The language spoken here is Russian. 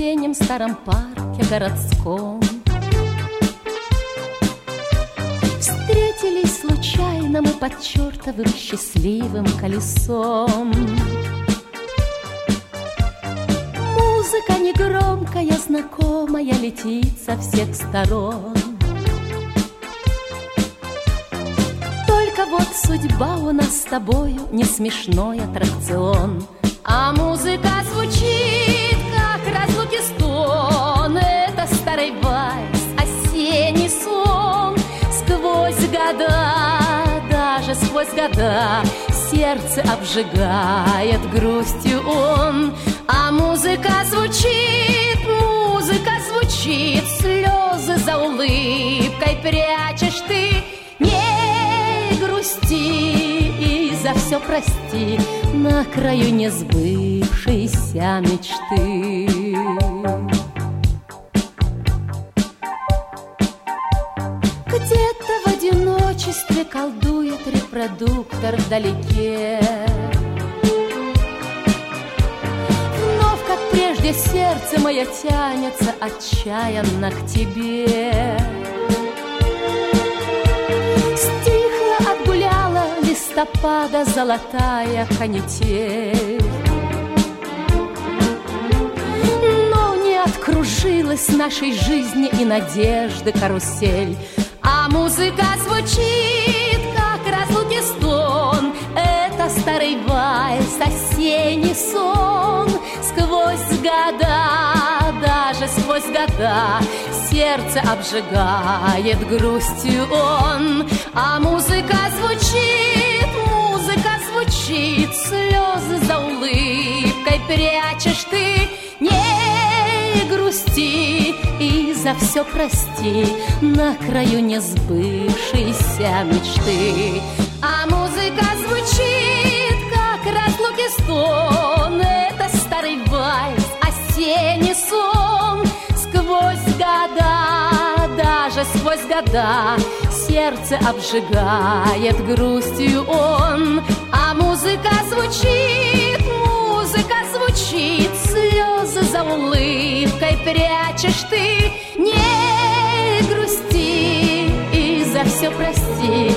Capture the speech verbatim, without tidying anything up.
осеннем старом парке городском. Встретились случайно мы под чертовым счастливым колесом. Музыка негромкая, знакомая, летит со всех сторон. Только вот судьба у нас с тобою не смешной аттракцион. А музыка звучит, как разлуки стон. Это старый вальс, осенний сон. Сквозь года, даже сквозь года, сердце обжигает грустью он. А музыка звучит, музыка звучит, слезы за улыбкой прячешь ты. Не грусти и за все прости, на краю несбывшейся мечты. Где-то в одиночестве колдует репродуктор вдалеке. Вновь, как прежде, сердце мое тянется отчаянно к тебе. Стихла, отгуляла листопада золотая канитель, но не откружилась нашей жизни и надежды карусель. А музыка звучит, как разлуки стон. Это старый вальс, осенний сон. Сквозь года, даже сквозь года, сердце обжигает грустью он. А музыка звучит, музыка звучит, слезы за улыбкой прячешь ты. Не грусти и за все прости, на краю несбывшейся мечты. А музыка звучит, как разлуки стон. Это старый вальс, осенний сон. Сквозь года, даже сквозь года, сердце обжигает грустью он. А музыка звучит, музыка звучит, слезы за улыбкой прячешь ты. Не грусти и за все прости,